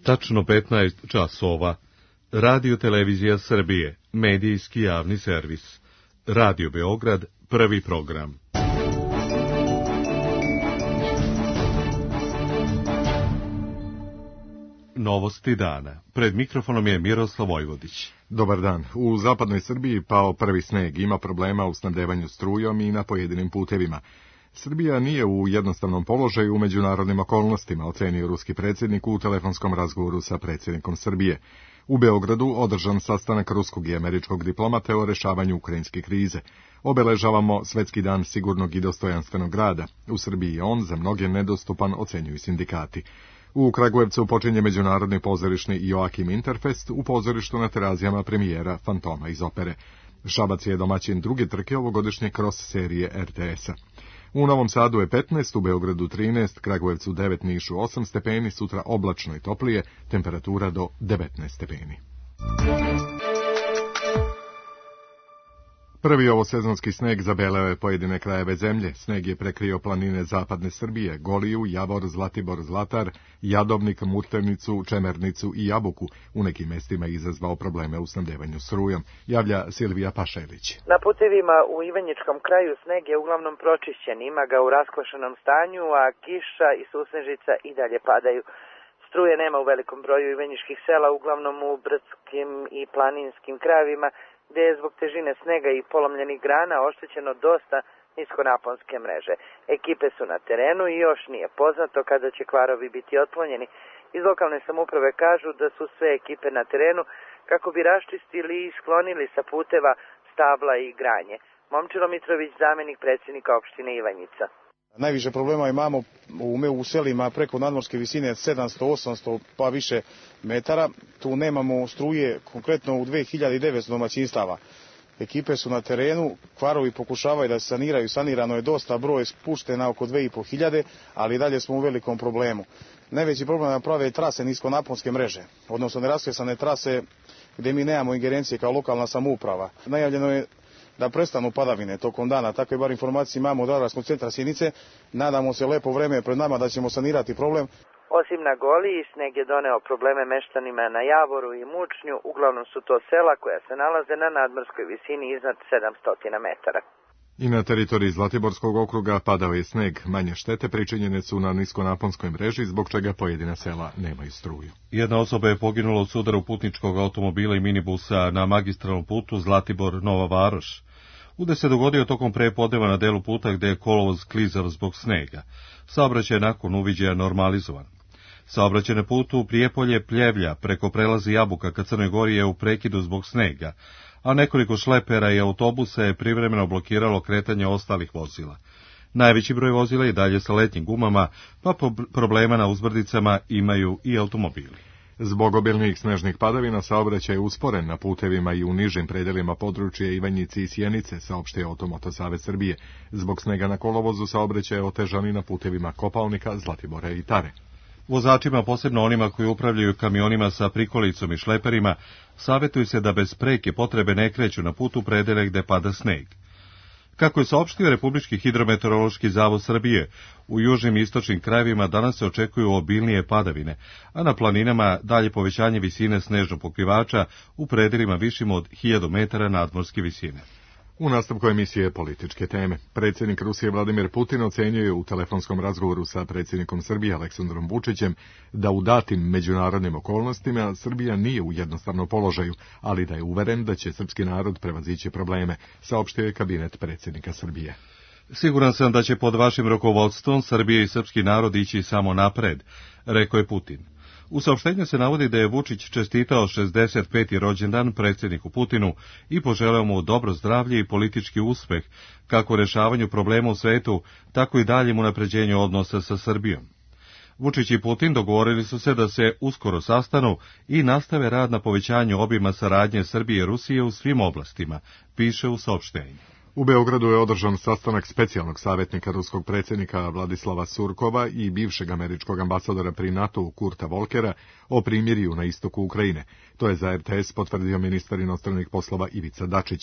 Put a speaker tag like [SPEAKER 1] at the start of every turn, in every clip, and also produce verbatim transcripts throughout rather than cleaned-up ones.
[SPEAKER 1] Tačno petnaest časova. Radio Televizija Srbije, medijski javni servis. Radio Beograd, prvi program. Novosti dana. Pred mikrofonom je Miroslav Vojvodić.
[SPEAKER 2] Dobar dan. U zapadnoj Srbiji pao prvi sneg, ima problema u snabdevanju strujom i na pojedinim putevima. Srbija nije u jednostavnom položaju u međunarodnim okolnostima, ocenio ruski predsjednik u telefonskom razgovoru sa predsjednikom Srbije. U Beogradu održan sastanak ruskog i američkog diplomate o rešavanju ukrajinske krize. Obeležavamo Svetski dan sigurnog i dostojanstvenog rada. U Srbiji je on za mnoge nedostupan, ocenjuju sindikati. U Kragujevcu počinje međunarodni pozorišni Joakim Interfest u pozorištu na Terazijama premijera Fantoma iz opere. Šabac je domaćin druge trke ovogodišnje cross serije er te es-a. U Novom Sadu je petnaest, u Beogradu trinaest, Kragujevcu devet, Nišu osam stepeni, sutra oblačno i toplije, temperatura do devetnaest stepeni. Prvi ovosezonski sneg zabeleo je pojedine krajeve zemlje. Sneg je prekrio planine zapadne Srbije, Goliju, Javor, Zlatibor, Zlatar, Jadovnik, Murternicu, Čemernicu i Jabuku. U nekim mestima izazvao probleme u snabdevanju strujom, javlja Silvija Pašelić.
[SPEAKER 3] Na putevima u Ivanjičkom kraju sneg je uglavnom pročišćen, ima ga u raskvašenom stanju, a kiša i susnežica i dalje padaju. Struje nema u velikom broju ivanjičkih sela, uglavnom u brdskim i planinskim krajevima, gde je zbog težine snega i polomljenih grana oštećeno dosta niskonaponske mreže. Ekipe su na terenu i još nije poznato kada će kvarovi biti otklonjeni. Iz lokalne samouprave kažu da su sve ekipe na terenu kako bi raščistili i sklonili sa puteva stabla i granje. Momčilo Mitrović, zamjenik predsjednika opštine Ivanjica.
[SPEAKER 4] Najviše problema imamo u, u selima preko nadmorske visine sedamsto osamsto pa više metara. Tu nemamo struje, konkretno u dve hiljade devetsto domaćinstava. Ekipe su na terenu, kvarovi pokušavaju da se saniraju, sanirano je dosta, broj spušten na oko dve i po hiljade, ali dalje smo u velikom problemu. Najveći problem je prave trase niskonaponske mreže, odnosno neraskresane trase gdje mi nemamo ingerencije kao lokalna samouprava. Najavljeno je da prestanu padavine tokom dana, takve bar informacije imamo od Radarskog centra Sjenice. Nadamo se lepo vreme pred nama da ćemo sanirati problem.
[SPEAKER 3] Osim na Goliji, sneg je doneo probleme meštanima na Javoru i Mučnju, uglavnom su to sela koja se nalaze na nadmorskoj visini iznad sedamsto metara.
[SPEAKER 2] I na teritoriji Zlatiborskog okruga padao je sneg. Manje štete pričinjene su na niskonaponskoj mreži, zbog čega pojedina sela nemaju struju.
[SPEAKER 1] Jedna osoba je poginula u sudaru putničkog automobila i minibusa na magistralnom putu Zlatibor-Nova Varoš. Udar se dogodio tokom prepodneva na delu puta gde je kolovoz klizav zbog snega. Saobraćaj je nakon uviđaja normalizovan. Saobraćaj na putu Prijepolje-Pljevlja preko prelaza Jabuka ka Crnoj Gori je u prekidu zbog snega, a nekoliko šlepera i autobusa je privremeno blokiralo kretanje ostalih vozila. Najveći broj vozila je dalje sa letnjim gumama, pa problema na uzbrdicama imaju i automobili.
[SPEAKER 2] Zbog obilnih snežnih padavina saobraćaj je usporen na putevima i u nižim predelima područja Ivanjice i Sjenice, saopštio Automoto Savez Srbije. Zbog snega na kolovozu saobraćaj je otežan i na putevima Kopaonika, Zlatibora i Tare.
[SPEAKER 1] Vozačima, posebno onima koji upravljaju kamionima sa prikolicom i šleperima, savjetuju se da bez preke potrebe ne kreću na putu predele gde pada sneg. Kako je saopštio Republički hidrometeorološki zavod Srbije, u južnim i istočnim krajevima danas se očekuju obilnije padavine, a na planinama dalje povećanje visine snežnog pokrivača u predelima višim od hiljadu metara nadmorske visine.
[SPEAKER 2] U nastavku emisije političke teme. Predsjednik Rusije Vladimir Putin ocenjuje u telefonskom razgovoru sa predsjednikom Srbije Aleksandrom Vučićem da u datim međunarodnim okolnostima Srbija nije u jednostavnom položaju, ali da je uveren da će srpski narod prevazići probleme, saopštio je kabinet predsjednika Srbije.
[SPEAKER 1] Siguran sam da će pod vašim rukovodstvom Srbije i srpski narod ići samo napred, rekao je Putin. U saopštenju se navodi da je Vučić čestitao šezdeset peti rođendan predsjedniku Putinu i poželeo mu dobro zdravlje i politički uspeh, kako u rešavanju problema u svetu, tako i daljem unapređenju odnosa sa Srbijom. Vučić i Putin dogovorili su se da se uskoro sastanu i nastave rad na povećanju obima saradnje Srbije i Rusije u svim oblastima, piše u saopštenju.
[SPEAKER 2] U Beogradu je održan sastanak specijalnog savjetnika ruskog predsjednika Vladislava Surkova i bivšeg američkog ambasadora pri NATO-u Kurta Volkera o primirju na istoku Ukrajine. To je za er te es potvrdio ministar inostranih poslova Ivica Dačić.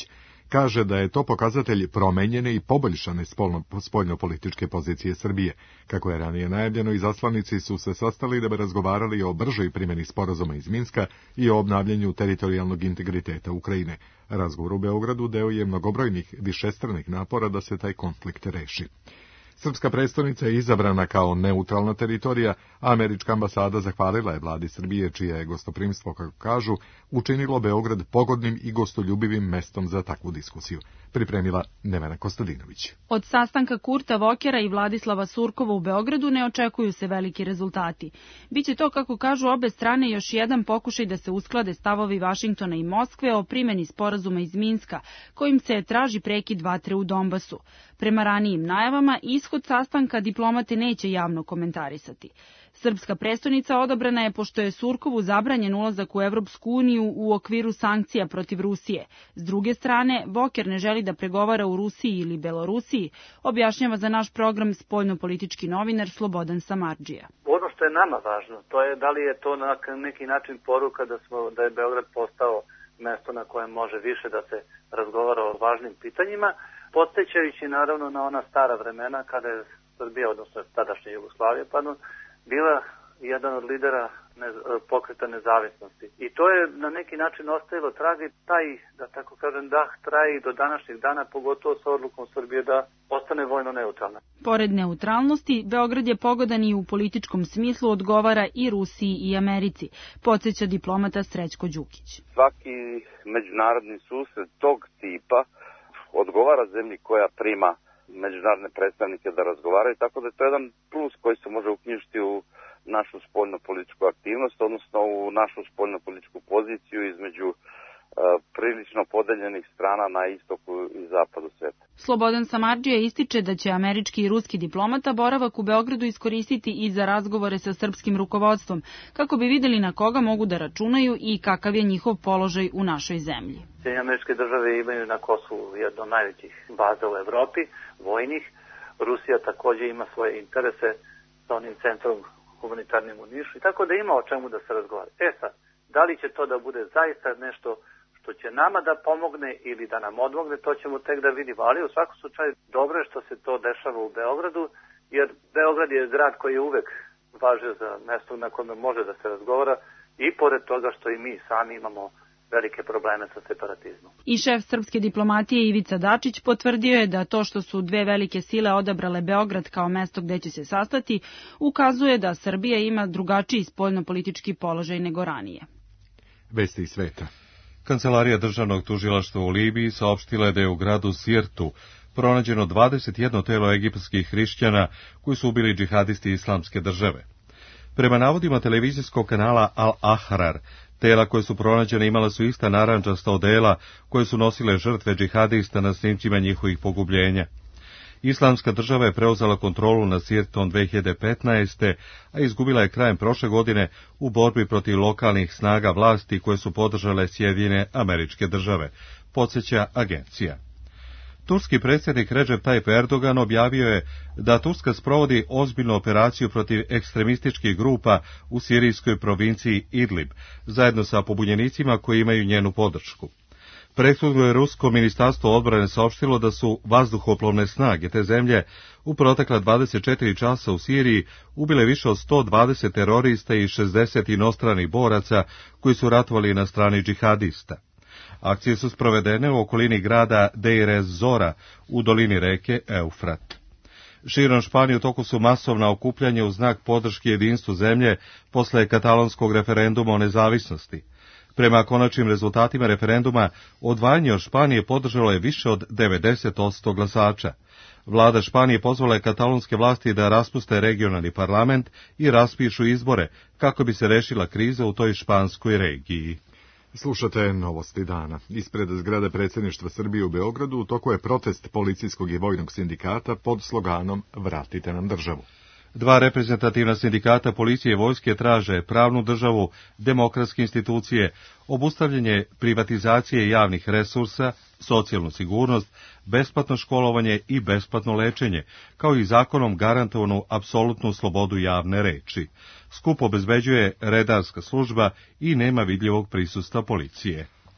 [SPEAKER 2] kaže da je to pokazatelj promenjene i poboljšane spoljnopolitičke pozicije Srbije. Kako je ranije najavljeno, izaslanici su se sastali da bi razgovarali o bržoj primjeni sporazuma iz Minska i o obnavljanju teritorijalnog integriteta Ukrajine. Razgovor u Beogradu deo je mnogobrojnih višestranih napora da se taj konflikt reši. Srpska prestonica je izabrana kao neutralna teritorija, a američka ambasada zahvalila je vladi Srbije, čije je gostoprimstvo, kako kažu, učinilo Beograd pogodnim i gostoljubivim mestom za takvu diskusiju. Pripremila Nevena Kostadinović.
[SPEAKER 5] Od sastanka Kurta Vokera i Vladislava Surkova u Beogradu ne očekuju se veliki rezultati. Biće to, kako kažu obe strane, još jedan pokušaj da se usklade stavovi Vašingtona i Moskve o primjeni sporazuma iz Minska, kojim se traži prekid vatre u Donbasu. Prema ranijim najavama, ishod sastanka diplomate neće javno komentarisati. Srpska prestonica odabrana je pošto je Surkovu zabranjen ulazak u Evropsku uniju u okviru sankcija protiv Rusije. S druge strane, Voker ne želi da pregovara u Rusiji ili Belorusiji, objašnjava za naš program spoljnopolitički novinar Slobodan Samardžija.
[SPEAKER 6] Ono što je nama važno, to je da li je to na neki način poruka da, smo, da je Beograd postao mesto na kojem može više da se razgovara o važnim pitanjima, podsjećajući naravno na ona stara vremena kada je Srbija, odnosno tadašnja Jugoslavija, pardon, bila jedan od lidera nez, pokreta nezavisnosti. I to je na neki način ostavilo trag i taj, da tako kažem, dah traje i do današnjih dana, pogotovo sa odlukom Srbije da ostane vojno neutralna.
[SPEAKER 5] Pored neutralnosti, Beograd je pogodan i u političkom smislu, odgovara i Rusiji i Americi, podsjeća diplomata Srećko Đukić.
[SPEAKER 7] Svaki međunarodni susret tog tipa odgovara zemlji koja prima međunarodne predstavnike da razgovaraju, tako da je to jedan plus koji se može uknjižiti u našu spoljnopolitičku aktivnost, odnosno u našu spoljnopolitičku poziciju između e, prilično podeljenih strana na istoku i zapadu sveta.
[SPEAKER 5] Slobodan Samardžija ističe da će američki i ruski diplomata boravak u Beogradu iskoristiti i za razgovore sa srpskim rukovodstvom, kako bi videli na koga mogu da računaju i kakav je njihov položaj u našoj zemlji.
[SPEAKER 6] Sjedinjene Američke Države imaju na Kosovu jednu od najvećih baza u Evropi, vojnih. Rusija također ima svoje interese sa onim centrom humanitarnim u Nišu, i tako da ima o čemu da se razgovara. E sad, da li će to da bude zaista nešto što će nama da pomogne ili da nam odmogne, to ćemo tek da vidimo. Ali u svakom slučaju dobro je što se to dešava u Beogradu, jer Beograd je grad koji je uvek važio za mesto na kojem može da se razgovara, i pored toga što i mi sami imamo velike probleme sa separatizmom.
[SPEAKER 5] I šef srpske diplomatije Ivica Dačić potvrdio je da to što su dve velike sile odabrale Beograd kao mesto gde će se sastati, ukazuje da Srbija ima drugačiji spoljnopolitički položaj nego ranije.
[SPEAKER 2] Vesti iz sveta.
[SPEAKER 1] Kancelarija državnog tužilaštva u Libiji saopštila je da je u gradu Sirtu pronađeno dvadeset jedno telo egipatskih hrišćana koji su ubili džihadisti Islamske države. Prema navodima televizijskog kanala Al-Ahrar, tela koje su pronađene imala su ista narandžasta odela koje su nosile žrtve džihadista na snimcima njihovih pogubljenja. Islamska država je preuzela kontrolu nad Sirtom dve hiljade petnaeste. a izgubila je krajem prošle godine u borbi protiv lokalnih snaga vlasti koje su podržale Sjedinjene Američke Države, podsjeća agencija. Turski predsjednik Recep Tayyip Erdogan objavio je da Turska sprovodi ozbiljnu operaciju protiv ekstremističkih grupa u sirijskoj provinciji Idlib, zajedno sa pobunjenicima koji imaju njenu podršku. Prethodno je Rusko ministarstvo odbrane saopštilo da su vazduhoplovne snage te zemlje u protekla dvadeset četiri časa u Siriji ubile više od sto dvadeset terorista i šezdeset inostranih boraca koji su ratovali na strani džihadista. Akcije su sprovedene u okolini grada Deir ez-Zora u dolini reke Eufrat. Širom Španije u toku su masovna okupljanja u znak podrške jedinstvu zemlje posle katalonskog referenduma o nezavisnosti. Prema konačnim rezultatima referenduma, odvajanje od Španije podržalo je više od devedeset posto glasača. Vlada Španije pozvala je katalonske vlasti da raspuste regionalni parlament i raspišu izbore kako bi se rešila kriza u toj španskoj regiji.
[SPEAKER 2] Slušate novosti dana. Ispred zgrade predsjedništva Srbije u Beogradu u toku je protest policijskog i vojnog sindikata pod sloganom Vratite nam državu.
[SPEAKER 1] Dva reprezentativna sindikata policije i vojske traže pravnu državu, demokratske institucije, obustavljanje privatizacije javnih resursa, socijalnu sigurnost, besplatno školovanje i besplatno lečenje, kao i zakonom garantovanu apsolutnu slobodu javne reči. Skup obezbeđuje redarska služba i nema vidljivog prisustva policije.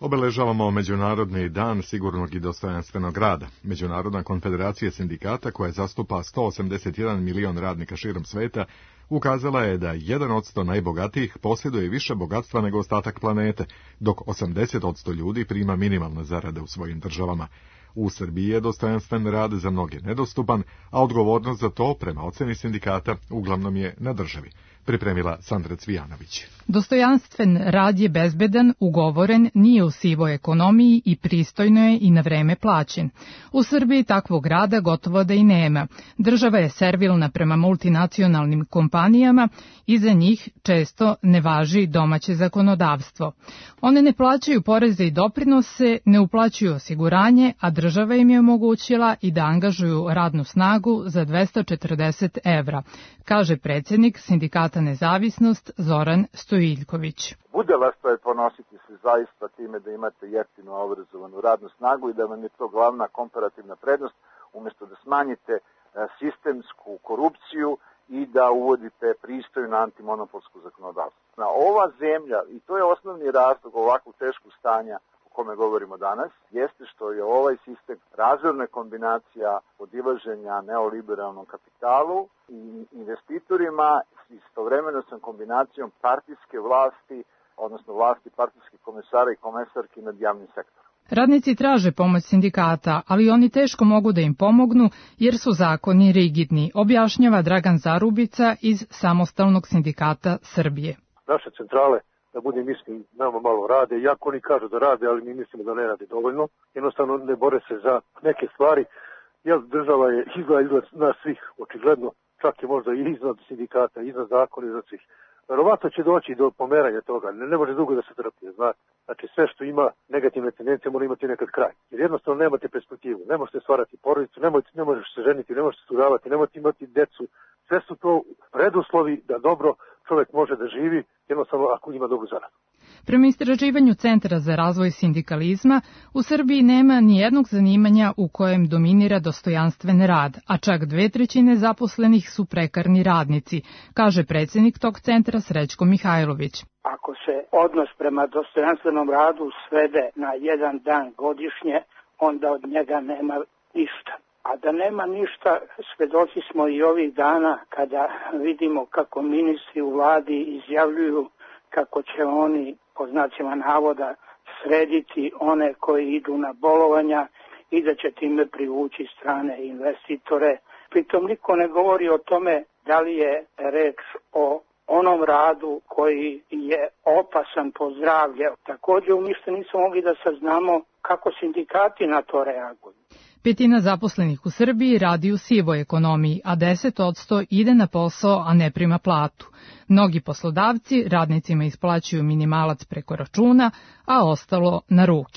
[SPEAKER 2] Obeležavamo Međunarodni dan sigurnog i dostojanstvenog rada. Međunarodna konfederacija sindikata, koja zastupa sto osamdeset jedan milion radnika širom sveta, ukazala je da jedan od sto najbogatijih posjeduje više bogatstva nego ostatak planete, dok osamdeset posto ljudi prima minimalne zarade u svojim državama. U Srbiji je dostojanstven rad za mnoge nedostupan, a odgovornost za to, prema oceni sindikata, uglavnom je na državi. Pripremila Sandra Cvijanović.
[SPEAKER 8] Dostojanstven rad je bezbedan, ugovoren, nije u sivoj ekonomiji i pristojno je i na vreme plaćen. U Srbiji takvog rada gotovo da i nema. Država je servilna prema multinacionalnim kompanijama i za njih često ne važi domaće zakonodavstvo. One ne plaćaju poreze i doprinose, ne uplaćuju osiguranje, a država im je omogućila i da angažuju radnu snagu za dvesta četrdeset evra, kaže predsjednik sindikata Nezavisnost Zoran Stojiljković.
[SPEAKER 9] Budalaštvo je ponositi se zaista time da imate jeftinu obrazovanu radnu snagu i da vam je to glavna komparativna prednost, umjesto da smanjite sistemsku korupciju i da uvodite pristojno antimonopolsku zakonodavstvo. Ova zemlja, i to je osnovni razlog ovakvog teškog stanja o kome govorimo danas, jeste što je ovaj sistem razorna kombinacija podilaženja neoliberalnom kapitalu i investitorima s istovremeno sa kombinacijom partijske vlasti, odnosno vlasti partijskih komesara i komesarki nad javnim sektorom.
[SPEAKER 8] Radnici traže pomoć sindikata, ali oni teško mogu da im pomognu jer su zakoni rigidni, objašnjava Dragan Zarubica iz Samostalnog sindikata Srbije.
[SPEAKER 10] Naše centrale, da budem iskren, nama malo rade, iako oni kažu da rade, ali mi mislimo da ne rade dovoljno. Jednostavno ne bore se za neke stvari, jer država je izgleda, izgleda nas svih, očigledno, čak je možda i iznad sindikata, iznad zakona, iznad svih. Verovatno će doći do pomeranja toga, ne, ne može dugo da se trpi, znate. Znači sve što ima negativne tendencije mora imati nekad kraj. Jer jednostavno nemate perspektivu, ne možete stvarati porodicu, ne možete, ne možete se ženiti, ne možete studavati, ne možete imati decu. Sve su to preduslovi da dobro čovjek može da živi, jednostavno ako ima dobru zaradu.
[SPEAKER 8] Prema istraživanju Centra za razvoj sindikalizma, u Srbiji nema ni jednog zanimanja u kojem dominira dostojanstven rad, a čak dve trećine zaposlenih su prekarni radnici, kaže predsjednik tog centra Srećko Mihajlović.
[SPEAKER 11] Ako se odnos prema dostojanstvenom radu svede na jedan dan godišnje, onda od njega nema ništa. A da nema ništa, svedoci smo i ovih dana kada vidimo kako ministri u vladi izjavljuju kako će oni, po znacima navoda, srediti one koji idu na bolovanja i da će time privući strane investitore. Pritom niko ne govori o tome da li je reč o onom radu koji je opasan po zdravlje. Također ništa nismo mogli da saznamo kako sindikati na to reaguju.
[SPEAKER 8] Petina zaposlenih u Srbiji radi u sivoj ekonomiji, a deset posto ide na posao, a ne prima platu. Mnogi poslodavci radnicima isplaćuju minimalac preko računa, a ostalo na ruke.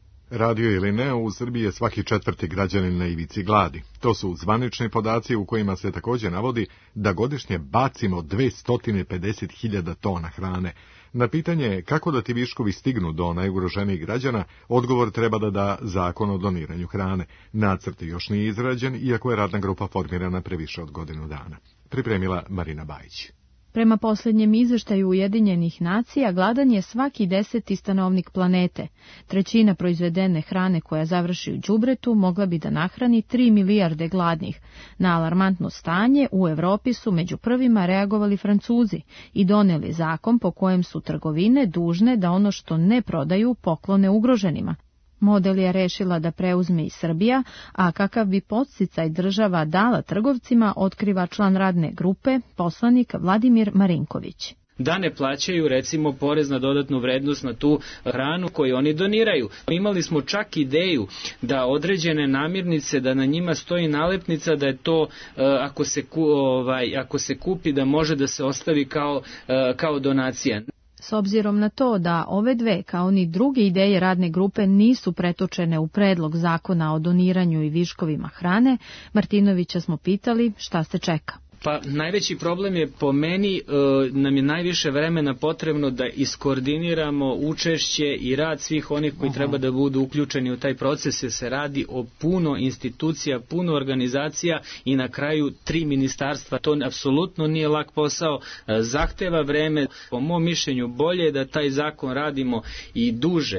[SPEAKER 2] Radio ili ne, u Srbiji je svaki četvrti građanin na ivici gladi. To su zvanični podaci u kojima se također navodi da godišnje bacimo dvesta pedeset hiljada tona hrane. Na pitanje kako da ti viškovi stignu do najugroženijih građana, odgovor treba da da Zakon o doniranju hrane. Nacrt još nije izrađen, iako je radna grupa formirana pre više od godinu dana. Pripremila Marina Bajić.
[SPEAKER 12] Prema posljednjem izveštaju Ujedinjenih nacija, gladan je svaki deseti stanovnik planete. Trećina proizvedene hrane koja završi u đubretu mogla bi da nahrani tri milijarde gladnih. Na alarmantno stanje u Evropi su među prvima reagovali Francuzi i doneli zakon po kojem su trgovine dužne da ono što ne prodaju poklone ugroženima. Model je rešila da preuzme i Srbija, a kakav bi podsticaj država dala trgovcima, otkriva član radne grupe, poslanik Vladimir Marinković.
[SPEAKER 13] Da ne plaćaju recimo porez na dodatnu vrednost na tu hranu koju oni doniraju. Imali smo čak ideju da određene namirnice, da na njima stoji nalepnica da je to ako se, ovaj, ako se kupi da može da se ostavi kao, kao donacija.
[SPEAKER 12] S obzirom na to da ove dve, kao ni druge ideje radne grupe, nisu pretočene u predlog zakona o doniranju i viškovima hrane, Martinovića smo pitali šta se čeka.
[SPEAKER 13] Pa najveći problem je po meni, e, nam je najviše vremena potrebno da iskoordiniramo učešće i rad svih onih koji Aha. treba da budu uključeni u taj proces, jer se radi o puno institucija, puno organizacija i na kraju tri ministarstva. To apsolutno nije lak posao, e, zahteva vreme. Po mom mišljenju bolje je da taj zakon radimo i duže.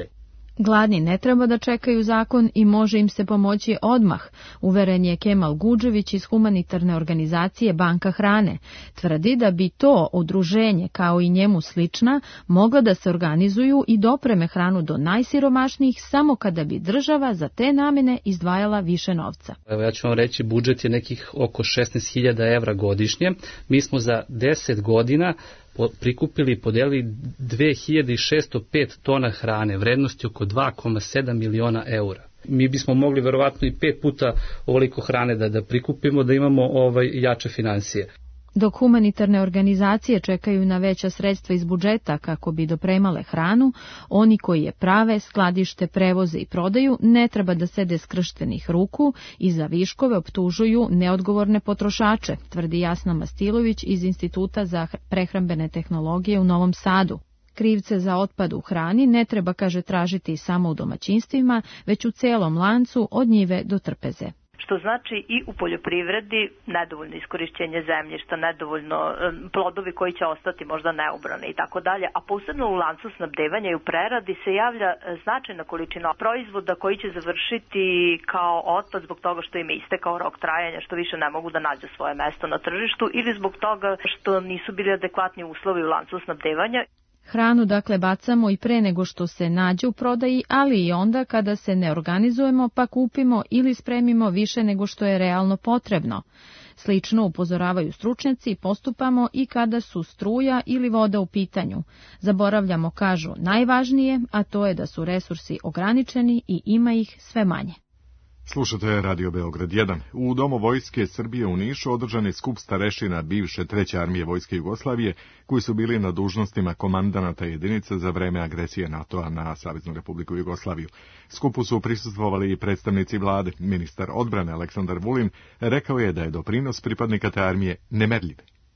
[SPEAKER 12] Gladni ne treba da čekaju zakon i može im se pomoći odmah, uveren je Kemal Gudžević iz humanitarne organizacije Banka hrane. Tvrdi da bi to udruženje, kao i njemu slična, mogla da se organizuju i dopreme hranu do najsiromašnijih samo kada bi država za te namene izdvajala više novca.
[SPEAKER 14] Evo, ja ću vam reći, budžet je nekih oko šesnaest hiljada evra godišnje. Mi smo za deset godina prikupili i podelili dve hiljade šesto pet tona hrane, vrednosti oko dva zarez sedam miliona eura. Mi bismo mogli verovatno i pet puta ovoliko hrane da, da prikupimo, da imamo ovaj jače financije.
[SPEAKER 12] Dok humanitarne organizacije čekaju na veća sredstva iz budžeta kako bi dopremale hranu, oni koji je prave, skladište, prevoze i prodaju ne treba da sede skrštenih ruku i za viškove optužuju neodgovorne potrošače, tvrdi Jasna Mastilović iz Instituta za prehrambene tehnologije u Novom Sadu. Krivce za otpad u hrani ne treba, kaže, tražiti samo u domaćinstvima, već u celom lancu od njive do trpeze.
[SPEAKER 15] Što znači i u poljoprivredi nedovoljno iskorišćenje zemljišta, nedovoljno plodovi koji će ostati možda neobrani i tako dalje, a posebno u lancu snabdevanja i u preradi se javlja značajna količina proizvoda koji će završiti kao otpad zbog toga što im je istekao rok trajanja, što više ne mogu da nađu svoje mesto na tržištu ili zbog toga što nisu bili adekvatni uslovi u lancu snabdevanja.
[SPEAKER 12] Hranu dakle bacamo i pre nego što se nađe u prodaji, ali i onda kada se ne organizujemo pa kupimo ili spremimo više nego što je realno potrebno. Slično upozoravaju stručnjaci i postupamo i kada su struja ili voda u pitanju. Zaboravljamo, kažu, najvažnije, a to je da su resursi ograničeni i ima ih sve manje.
[SPEAKER 2] Slušate Radio Beograd jedan. U Domu Vojske Srbije u Nišu održan je skup starešina bivše treće armije Vojske Jugoslavije, koji su bili na dužnostima komandanata jedinica za vreme agresije NATO-a na Saveznu Republiku Jugoslaviju. Skupu su prisustvovali i predstavnici vlade. Ministar odbrane Aleksandar Vulin rekao je da je doprinos pripadnika te armije nemerljiv.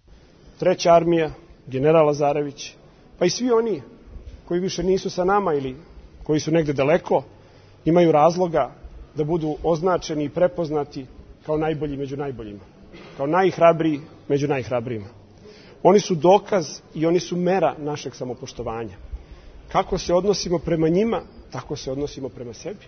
[SPEAKER 16] Treća armija, general Lazarević, pa i svi oni koji više nisu sa nama ili koji su negde daleko, imaju razloga da budu označeni i prepoznati kao najbolji među najboljima, kao najhrabriji među najhrabrijima. Oni su dokaz i oni su mera našeg samopoštovanja. Kako se odnosimo prema njima, tako se odnosimo prema sebi.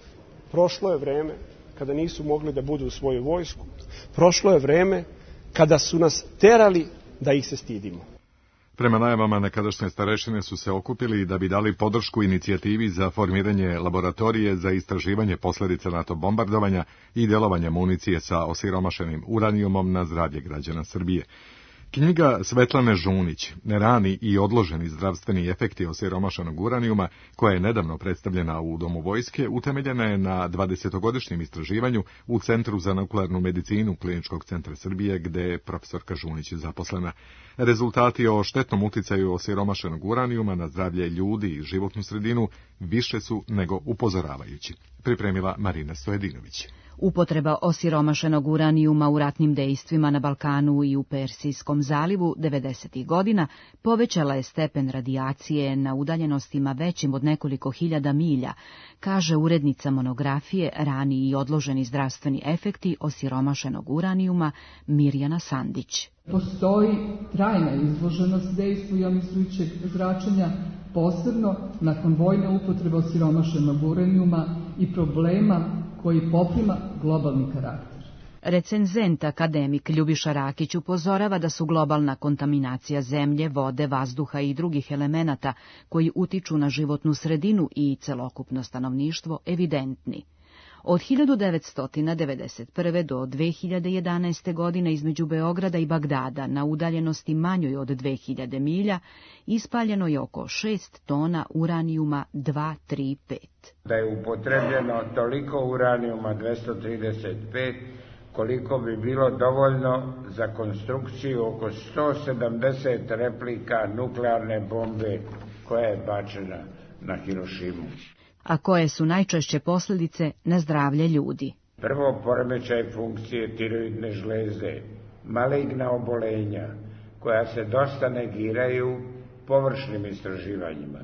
[SPEAKER 16] Prošlo je vreme kada nisu mogli da budu u svoju vojsku. Prošlo je vreme kada su nas terali da ih se stidimo.
[SPEAKER 2] Prema najavama, nekadašnje starešine su se okupili da bi dali podršku inicijativi za formiranje laboratorije za istraživanje posljedica NATO bombardovanja i delovanja municije sa osiromašenim uranijumom na zdravlje građana Srbije. Knjiga Svetlane Žunić, Rani i odloženi zdravstveni efekti osiromašenog uranijuma, koja je nedavno predstavljena u Domu Vojske, utemeljena je na dvadesetogodišnjem istraživanju u Centru za nuklearnu medicinu Kliničkog centra Srbije, gde je profesorka Žunić zaposlena. Rezultati o štetnom uticaju osiromašenog uranijuma na zdravlje ljudi i životnu sredinu više su nego upozoravajući. Pripremila Marina Stojedinović.
[SPEAKER 17] Upotreba osiromašenog uranijuma u ratnim dejstvima na Balkanu i u Persijskom zalivu devedesetih godina povećala je stepen radijacije na udaljenostima većim od nekoliko hiljada milja, kaže urednica monografije Rani i odloženi zdravstveni efekti osiromašenog uranijuma Mirjana Sandić.
[SPEAKER 18] Postoji trajna izloženost dejstvu ionizirajućeg zračenja, posebno nakon vojne upotrebe osiromašenog uranijuma i problema koji poprima globalni karakter.
[SPEAKER 17] Recenzent akademik Ljubiša Rakić upozorava da su globalna kontaminacija zemlje, vode, vazduha i drugih elemenata koji utiču na životnu sredinu i celokupno stanovništvo evidentni. Od hiljadu devetsto devedeset prve do dve hiljade jedanaeste. godine između Beograda i Bagdada na udaljenosti manjoj od dve hiljade milja ispaljeno je oko šest tona uranijuma dva tri pet.
[SPEAKER 19] Da je upotrebljeno toliko uranijuma dvesta trideset pet koliko bi bilo dovoljno za konstrukciju oko sto sedamdeset replika nuklearne bombe koja je bačena na Hirošimu.
[SPEAKER 17] A koje su najčešće posljedice na zdravlje ljudi?
[SPEAKER 19] Prvo, poremećaj funkcije tiroidne žleze, maligna obolenja, koja se dosta negiraju površnim istraživanjima.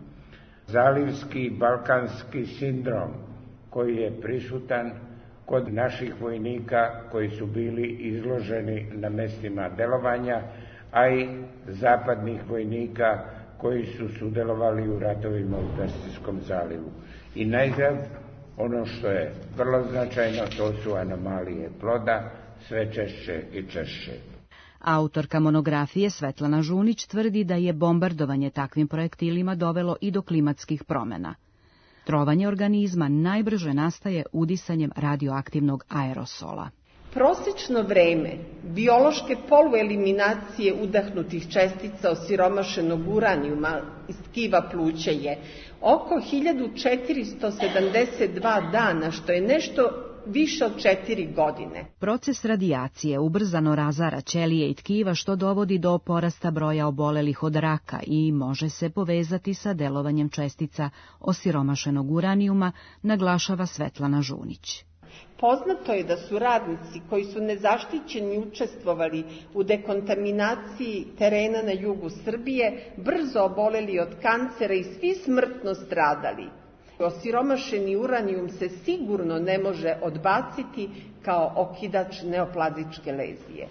[SPEAKER 19] Zalivski balkanski sindrom, koji je prisutan kod naših vojnika koji su bili izloženi na mestima delovanja, a i zapadnih vojnika koji su sudjelovali u ratovima u Persijskom zalivu. I najzad, ono što je vrlo značajno, to su anomalije ploda, sve češće i češće.
[SPEAKER 17] Autorka monografije Svetlana Žunić tvrdi da je bombardovanje takvim projektilima dovelo i do klimatskih promjena. Trovanje organizma najbrže nastaje udisanjem radioaktivnog aerosola.
[SPEAKER 20] Prosječno vreme biološke polueliminacije udahnutih čestica osiromašenog uranijuma iz tkiva pluća je oko hiljadu četiristo sedamdeset dva dana, što je nešto više od četiri godine.
[SPEAKER 17] Proces radijacije ubrzano razara ćelije i tkiva, što dovodi do porasta broja obolelih od raka i može se povezati sa delovanjem čestica osiromašenog uranijuma, naglašava Svetlana Žunić.
[SPEAKER 20] Poznato je da su radnici koji su nezaštićeni učestvovali u dekontaminaciji terena na jugu Srbije brzo oboleli od kancera i svi smrtno stradali. Osiromašeni uranijum se sigurno ne može odbaciti kao okidač neoplazičke lezije.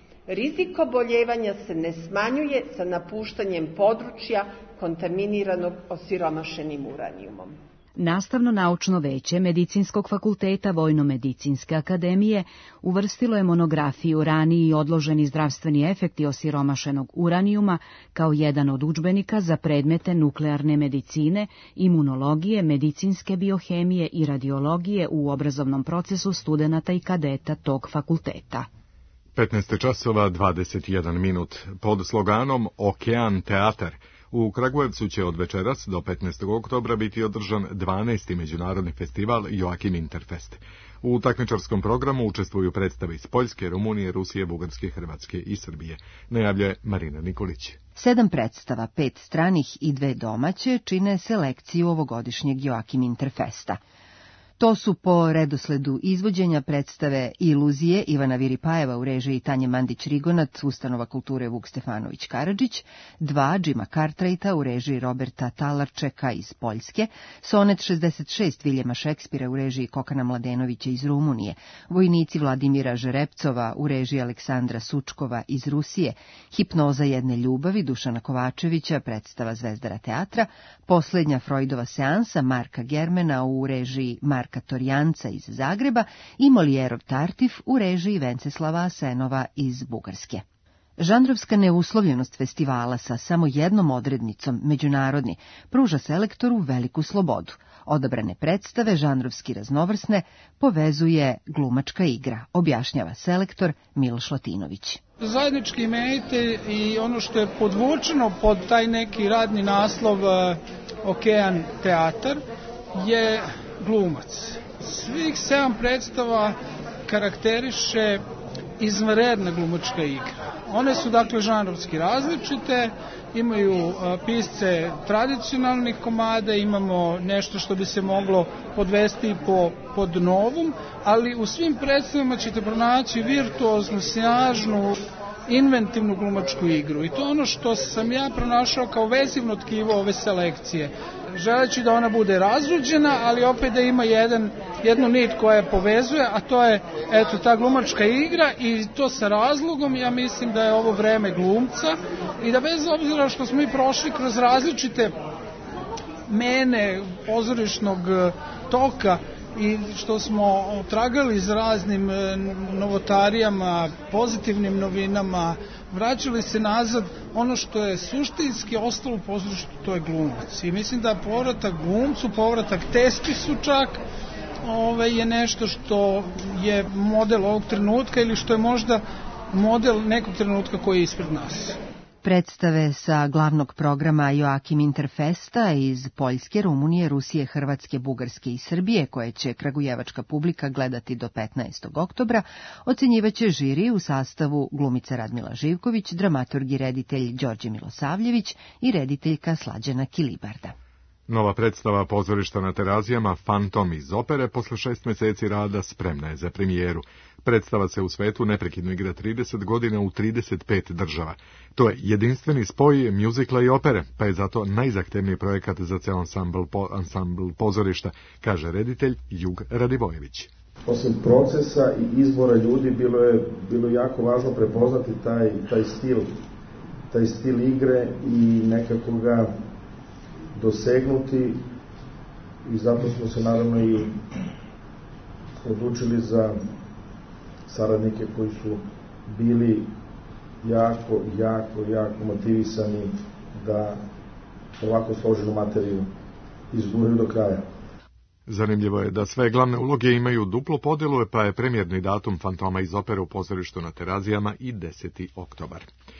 [SPEAKER 20] Rizik oboljevanja se ne smanjuje sa napuštanjem područja kontaminiranog osiromašenim uranijumom.
[SPEAKER 17] Nastavno-naučno veće Medicinskog fakulteta Vojno-medicinske akademije uvrstilo je monografiju Rani i odloženi zdravstveni efekti osiromašenog uranijuma kao jedan od udžbenika za predmete nuklearne medicine, imunologije, medicinske biohemije i radiologije u obrazovnom procesu studenata i kadeta tog fakulteta.
[SPEAKER 2] petnaest časova dvadeset jedan minut. Pod sloganom Okean teatar u Kragujevcu će od večeras do petnaestog oktobra biti održan dvanaesti međunarodni festival Joakim Interfest. U takmičarskom programu učestvuju predstave iz Poljske, Rumunije, Rusije, Bugarske, Hrvatske i Srbije, najavljuje Marina Nikolić.
[SPEAKER 21] Sedam predstava, pet stranih i dve domaće, čine selekciju ovogodišnjeg Joakim Interfesta. To su po redosledu izvođenja predstave Iluzije Ivana Viripajeva u režiji Tanje Mandić-Rigonac, Ustanova kulture Vuk Stefanović Karadžić, dva Džima Cartwrighta u režiji Roberta Talarčeka iz Poljske, Sonet šezdeset šest Viljema Šekspira u režiji Kokana Mladenovića iz Rumunije, Vojnici Vladimira Žerepcova u režiji Aleksandra Sučkova iz Rusije, Hipnoza jedne ljubavi Dušana Kovačevića, predstava Zvezdara teatra, Poslednja Freudova seansa Marka Germena u režiji Marka Torjanca iz Zagreba i Molijerov Tartif u režiji Venceslava Asenova iz Bugarske. Žanrovska neuslovljenost festivala sa samo jednom odrednicom, međunarodni, pruža selektoru veliku slobodu. Odabrane predstave, žanrovski raznovrsne, povezuje glumačka igra, objašnjava selektor Miloš Latinović.
[SPEAKER 22] Zajednički imenitelj i ono što je podvučeno pod taj neki radni naslov Okean teatar je glumac. Svih sedam predstava karakteriše izvanredna glumačka igra. One su dakle žanrovski različite, imaju pisce tradicionalnih komada, imamo nešto što bi se moglo podvesti po, pod novom, ali u svim predstavama ćete pronaći virtuoznu, snažnu, inventivnu glumačku igru. I to je ono što sam ja pronašao kao vezivno tkivo ove selekcije. Želeći da ona bude razruđena, ali opet da ima jedan, jednu nit koja je povezuje, a to je eto ta glumačka igra i to sa razlogom. Ja mislim da je ovo vreme glumca i da bez obzira što smo mi prošli kroz različite mene pozorišnog toka i što smo tragali s raznim novotarijama, pozitivnim novinama, vraćali se nazad, ono što je suštinski ostalo u pozorištu, to je glumac. I mislim da povratak glumcu, povratak tespisu čak, ove, je nešto što je model ovog trenutka ili što je možda model nekog trenutka koji je ispred nas.
[SPEAKER 21] Predstave sa glavnog programa Joakim Interfesta iz Poljske, Rumunije, Rusije, Hrvatske, Bugarske i Srbije, koje će kragujevačka publika gledati do petnaestog oktobra, ocenjivaće žiri u sastavu glumica Radmila Živković, dramaturg i reditelj Đorđe Milosavljević i rediteljka Slađana Kilibarda.
[SPEAKER 2] Nova predstava pozorišta na Terazijama Fantom iz opere posle šest meseci rada spremna je za premijeru. Predstava se u svetu neprekidno igra trideset godina u trideset pet država. To je jedinstveni spoj mjuzikla i opere, pa je zato najzahtevniji projekat za ceo ansambl, po, ansambl pozorišta, kaže reditelj Jug Radivojević.
[SPEAKER 23] Osim procesa i izbora ljudi bilo je bilo jako važno prepoznati taj, taj stil
[SPEAKER 3] taj stil igre i nekako ga dosegnuti i zato smo se naravno i odlučili za saradnike koji su bili jako, jako, jako motivisani da ovako složenu materiju izguraju do kraja.
[SPEAKER 2] Zanimljivo je da sve glavne uloge imaju duplo podelu, pa je premijerni datum Fantoma iz opere u pozorištu na Terazijama i deseti oktobar.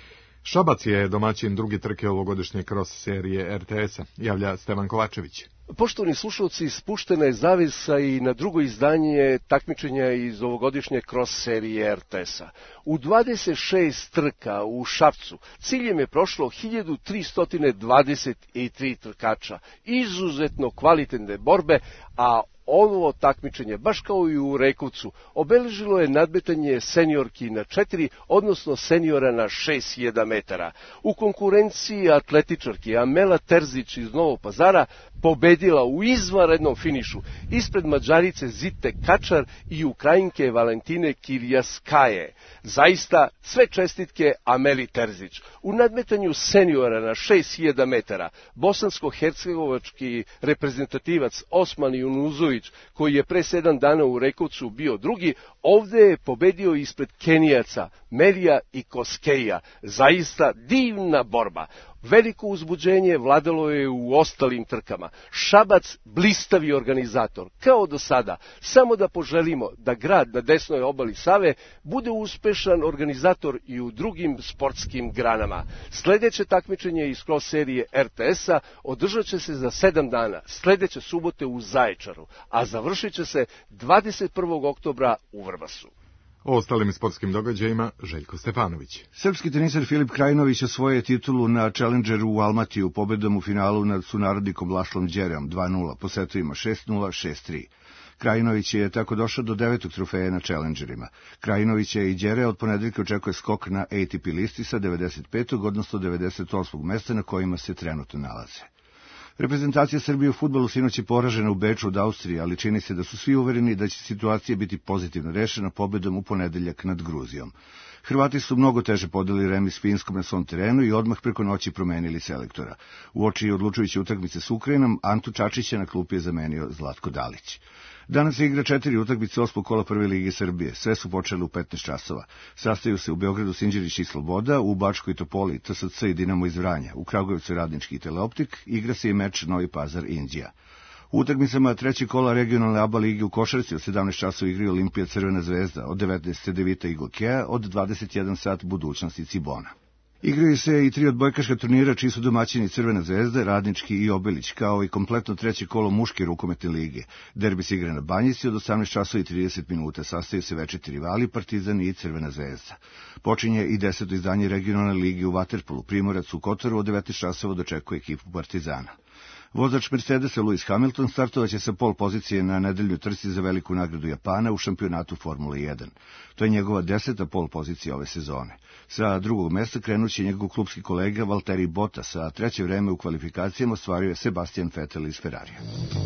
[SPEAKER 2] Šabac je domaćin drugi trke ovogodišnje cross serije er te es-a, javlja Stevan Kovačević.
[SPEAKER 4] Poštovani slušalci, spuštena je zavesa i na drugo izdanje takmičenja iz ovogodišnje cross serije er te es-a. U dvadeset šest trka u Šapcu ciljem je prošlo hiljadu tristo dvadeset tri trkača, izuzetno kvalitetne borbe, a ovo takmičenje, baš kao i u Rekovcu, obeležilo je nadmetanje seniorki na četiri, odnosno seniora na šest hiljada metara. U konkurenciji atletičarki Amela Terzić iz Novog Pazara pobedila u izvanrednom finišu ispred Mađarice Zite Kačar i Ukrajinke Valentine Kirjaskaje. Zaista sve čestitke Ameli Terzić. U nadmetanju seniora na šest hiljada metara bosansko-hercegovački reprezentativac Osman Junuzović, koji je pre sedam dana u Rekovcu bio drugi, ovde je pobedio ispred Kenijaca Melija i Koskeja. Zaista divna borba. Veliko uzbuđenje vladalo je u ostalim trkama. Šabac blistavi organizator, kao do sada. Samo da poželimo da grad na desnoj obali Save bude uspešan organizator i u drugim sportskim granama. Sledeće takmičenje iz cross serije er te es-a održat će se za sedam dana, sledeće subote u Zaječaru, a završit će se dvadeset prvog oktobra u Vrbasu.
[SPEAKER 2] O ostalim sportskim događajima Željko Stefanović.
[SPEAKER 23] Srpski teniser Filip Krajinović osvojio titulu na Challengeru u Almatiju pobedom u finalu nad sunarodnikom Laslom Đereom dva nula po setovima šest nula šest tri. Krajinović je tako došao do devetog trofeja na Challengerima. Krajinovića i Đere od ponedeljka očekuje skok na A T P listi sa devedeset petog odnosno devedeset osmog mesta na kojima se trenutno nalaze. Reprezentacija Srbije u fudbalu sinoć je poražena u Beču od Austrije, ali čini se da su svi uvereni da će situacija biti pozitivno rešena pobedom u ponedeljak nad Gruzijom. Hrvati su mnogo teže podeli remis Finskom na svom terenu i odmah preko noći promenili selektora. U oči odlučujuće utakmice s Ukrajinom, Antu Čačića na klupi je zamenio Zlatko Dalić. Danas se igra četiri utakmice osmog kola Prve lige Srbije. Sve su počele u petnaest časova. Sastaju se u Beogradu Sinđelić i Sloboda, u Bačkoj Topoli T S C i Dinamo iz Vranja, u Kragujevcu Radnički i Teleoptik, igra se i meč Novi Pazar Indija. U utakmicama trećeg kola regionalne A B A lige u košarci od sedamnaest časova igri Olimpija Crvena zvezda, od devetnaest Cedevita i Gokeja, od dvadeset jedan sat Budućnosti Cibona. Igraju se i tri odbojkaška turnira čiji su domaćini Crvena zvezda, Radnički i Obelić, kao i kompletno treće kolo muške rukometne lige. Derbi se igra na Banjici od osamnaest časova i trideset minuta, sastaju se večiti rivali Partizan i Crvena zvezda. Počinje i deseto izdanje regionalne lige u vaterpolu. Primorac u Kotoru od devetnaest časova dočekuje ekipu Partizana. Vozač Mercedesa Lewis Hamilton startovaće sa pol pozicije na nedeljnoj trci za veliku nagradu Japana u šampionatu Formule jedan. To je njegova deseta pol pozicija ove sezone. Sa drugog mesta krenuće njegov klubski kolega Valtteri Bottas, a treće vreme u kvalifikacijama ostvario je Sebastian Vettel iz Ferrarija.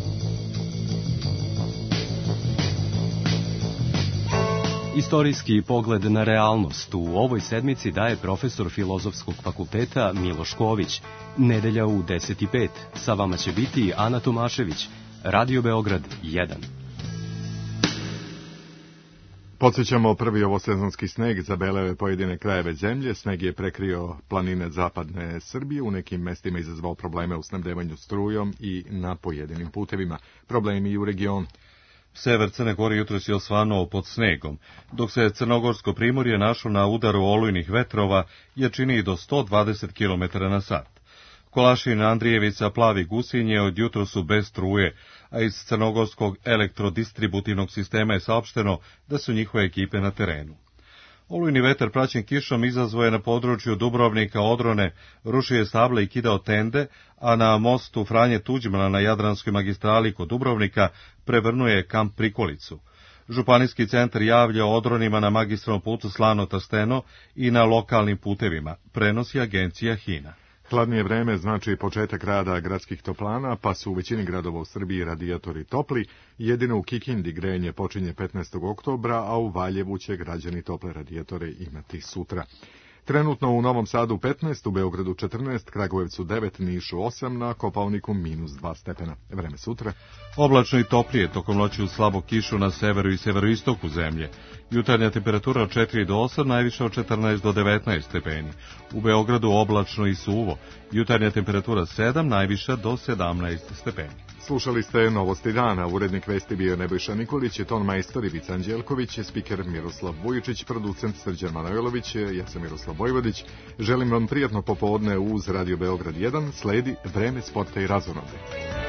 [SPEAKER 24] Istorijski pogled na realnost u ovoj sedmici daje profesor Filozofskog fakulteta Miloš Ković. Nedelja u deset i pet. Sa vama će biti Ana Tomašević. Radio Beograd jedan.
[SPEAKER 2] Podsjećamo, prvi ovosezonski sneg zabeleo je pojedine krajeve zemlje. Sneg je prekrio planine zapadne Srbije, u nekim mestima izazvao probleme u snabdevanju strujom i na pojedinim putevima. Problemi i u regionu.
[SPEAKER 1] Sever Crne Gore jutros je osvanuo pod snegom, dok se Crnogorsko primorje našlo na udaru olujnih vetrova jačini i do sto dvadeset kilometara na sat. Kolašin, Andrijevica, Plavi Gusinje od jutro su bez struje, a iz crnogorskog elektrodistributivnog sistema je saopšteno da su njihove ekipe na terenu. Olujni vetar praćen kišom izazvao je na području Dubrovnika, Odrone, rušio je stable i kidao tende, a na mostu Franje Tuđmana na Jadranskoj magistrali kod Dubrovnika prevrnuje kamp Prikolicu. Županijski centar javlja o odronima na magistralnom putu Slano-Trsteno i na lokalnim putevima, prenosi agencija Hina.
[SPEAKER 2] Hladnije vreme znači početak rada gradskih toplana, pa su u većini gradova u Srbiji radijatori topli. Jedino u Kikindi grejanje počinje petnaestog oktobra, a u Valjevu će građani tople radijatore imati sutra. Trenutno u Novom Sadu petnaest, u Beogradu četrnaest, Kragujevcu devet, Nišu osam, na Kopaoniku minus dva stepena. Vreme sutra.
[SPEAKER 1] Oblačno i toplije, tokom noći uz slabu kišu na severu i severoistoku zemlje. Jutarnja temperatura od četiri do osam, najviša od četrnaest do devetnaest stepeni. U Beogradu oblačno i suvo. Jutarnja temperatura sedam, najviša do sedamnaest stepeni.
[SPEAKER 2] Slušali ste Novosti dana. Urednik vesti bio Nebojša Nikolić, ton majstor Ivica Anđelković, spiker Miroslav Vujičić, producent Srđan Manojlović, ja sam Miroslav Vojvodić. Želim vam prijatno popodne uz Radio Beograd jedan, sledi Vreme sporta i razonode.